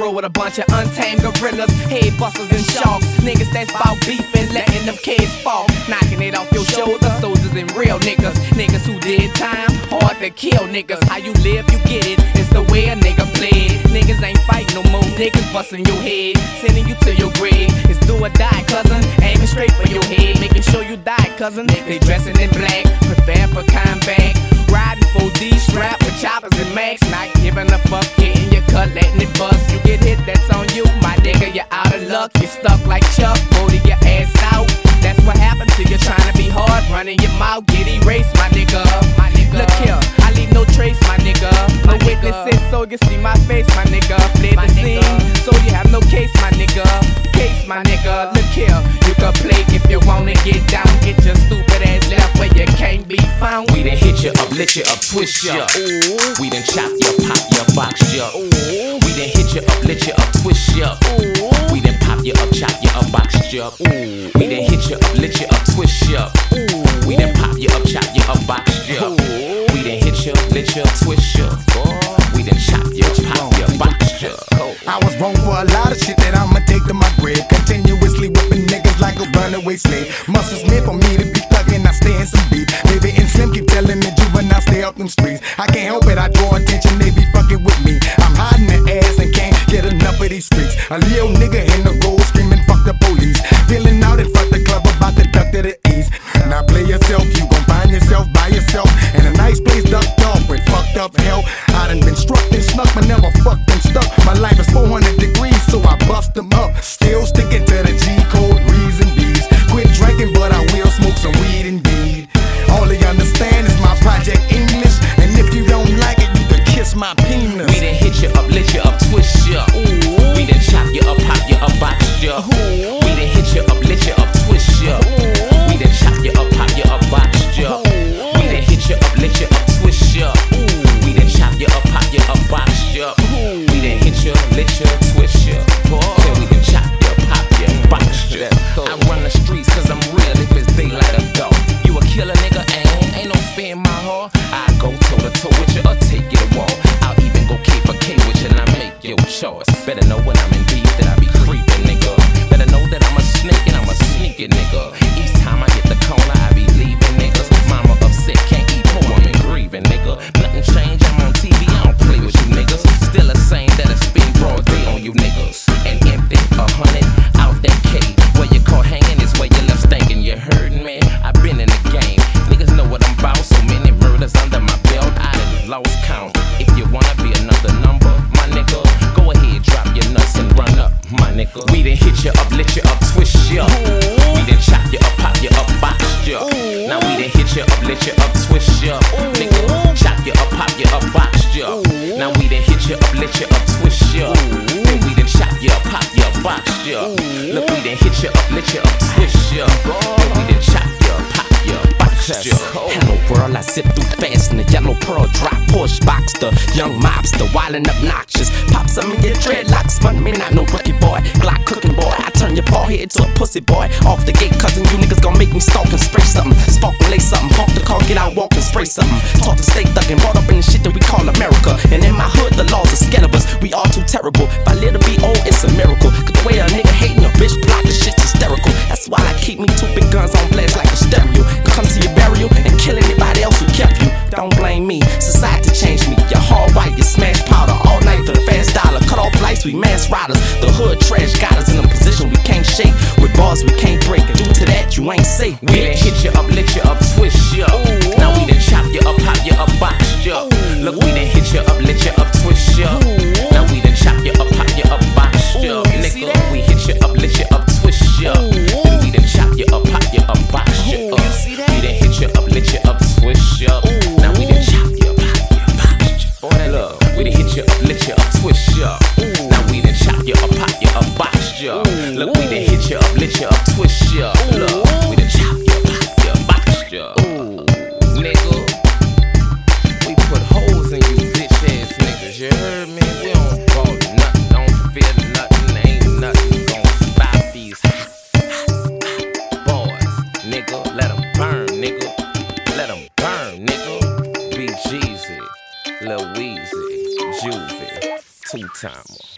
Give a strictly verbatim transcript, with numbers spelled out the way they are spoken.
roll with a bunch of untamed gorillas, head busters and sharks. Niggas that's bout beefing, letting them kids fall, knocking it off your shoulder. Soldiers and real niggas, niggas who did time, hard to kill niggas. How you live, you get it, it's the way a nigga play. Niggas ain't fight no more, niggas busting your head, sending you to your grave. It's do or die, cousin, aiming straight for your head, making sure you die, cousin. They dressing in black, preparing for combat, riding four D strapped with choppers and max, not giving a fuck, hitting your cut, letting it bust. You get hit, that's on you, my nigga, you're out of luck. You're stuck like Chuck, holding your ass out. That's what happened to you trying to be hard, running your mouth, get erased, my nigga. My nigga. Look here, I leave no trace, my nigga. No my witnesses, nigga. So you see my face, my nigga. Fled the scene, so you have no case, my nigga. Case, my nigga. Look here, you can play if you wanna get down. Get your stupid ass left where you can't be found. We done hit you up, lit you up, twist you. Ooh. We done chop you, pop you, box you. Ooh. We done hit you up, lit you up, twist you. Ooh. We done pop you up, chop you up, box you. Ooh. We done hit you up, lit you up, twist you. Ooh. We done pop you up, chop you up, box you. Ooh. We done hit you, lit you, twist you. We done chop you, pop you, box you. I was wrong for a lot of shit that I'ma take to my grave. Continuously whipping niggas like a runaway slave. Muscles meant for me to be thuggin', I stay in some beat. Baby and Slim keep telling me juvenile stay up them streets. I can't help it, I draw attention, they be fucking with me. I'm hiding the ass and can't get enough of these streets. A little nigga in the road screaming fuck the police, feeling out in front the club about to duck to the east. Now play yourself, you gon' find yourself by yourself in a nice place ducked off with fucked up hell. I done been struck and snuck, but never fucked and stuck. My life is four hundred degrees, so I bust them up. Still sticking to the G code, Re's and B's. Quit drinking, but I will smoke some weed indeed. All they understand is my project English, and if you don't like it, you can kiss my penis. We done hit you up, lit you up, twist you. Ooh. We done chop you up, pop you up, box you. Ooh. We done hit you up, lit you up, twist you. Ooh. We done chop you up, pop you up, box you. Ooh. We done hit you up, lit you up, twist you. Ooh. We done chop you up, pop you up, box you. Ooh. We done hit you, lit you, twist you. Till we done chop you, pop you, box you. I run the streets cause I'm real if it's daylight or dark. You a killer nigga, ain't, ain't no fear in my heart. I go toe to toe with you or take you to wall. I'll even go K for K with you and I make your choice. Better know when I'm in beef that I be creeping, nigga. Better know that I'm a snake and I'm a sneaky nigga. Each time I hit the corner, I be leaving niggas. Mama upset, can't eat poor, I'm grieving, nigga. Nothing changed, I'm on T V, I don't play with you niggas. Still the same that it's been broad day on you niggas. And empty, a hundred, out that K. Where you caught hanging is where you left stinking, you heard me? I been in the game, niggas know what I'm about. So many murders under my belt, I done lost count. If you wanna be another number, my nigga, go ahead, drop your nuts and run up, my nigga. We done hit you up, lit you up, twist you. Ooh. We done chop you up, pop you up, box you. Ooh. Now we done hit you up, lit you up, twist you. Ooh. Nigga, chop you up, pop you up, box you. Ooh. Now we done hit you up, lit you up, twist you. Ooh. Then we done chop you up, pop you up, box you. Ooh. Look, we done hit you up, lit you up, twist you. Then we done chop you up, pop you up, box you. Hello world, I zip through fast in the yellow pearl drop Porsche Boxster, young mobster, wildin' obnoxious. Pop some of your dreadlocks, fun me not no rookie boy. Glock cooking boy, I turn your forehead to a pussy boy. Off the gate, cousin, you niggas gon' make me stalk and spray something. Spark and lay something, honk the car, get out, walk and spray something. Talk to stay thuggin', brought up in the shit that we call America. And in my hood, the laws are scared of us, we all too terrible. If I live to be old, it's a miracle. Cause the way a nigga hating a bitch plot, this shit's hysterical. That's why I keep me two big guns on blast like a stereo. And come to your burial and kill anybody else who kept you. Don't blame me, society changed me. You're hard white, you smash powder all night for the fast dollar. Cut off lights, we mass riders. The hood trash got us in a position we can't shake. With bars we can't break, and due to that you ain't safe. We done hit you up, lit you up, twist you. Ooh. Now we done chop you up, pop you up, box you. Ooh. Look, we done hit you up, lit you up, twist you. Ooh. Now we done chop you up, pop you up, box you. Ooh, you nigga, we hit you up, lit you up, twist you. Ooh. Then we done chop you up, pop you up, box you. Ooh, you see that? We done hit you up, lit you up, twist you. Ooh. Now we done chop you up, pop you up, box you. Boy, look, we done hit you up, lit you up, twist you. Ooh. Now we done chop you up, pop you up, box you. Ooh. Look, we done hit you up, lit you up, twist you. Look, we done chop you up, pop you up, box you. Ooh, nigga, we put holes in you bitch ass niggas, you heard me? We don't fall nothing, don't feel nothing, ain't nothing gon' stop these boys, nigga. Let them burn, nigga. Let them burn, nigga. B Jeezy, Lil Weezy, Juvie, two-timer.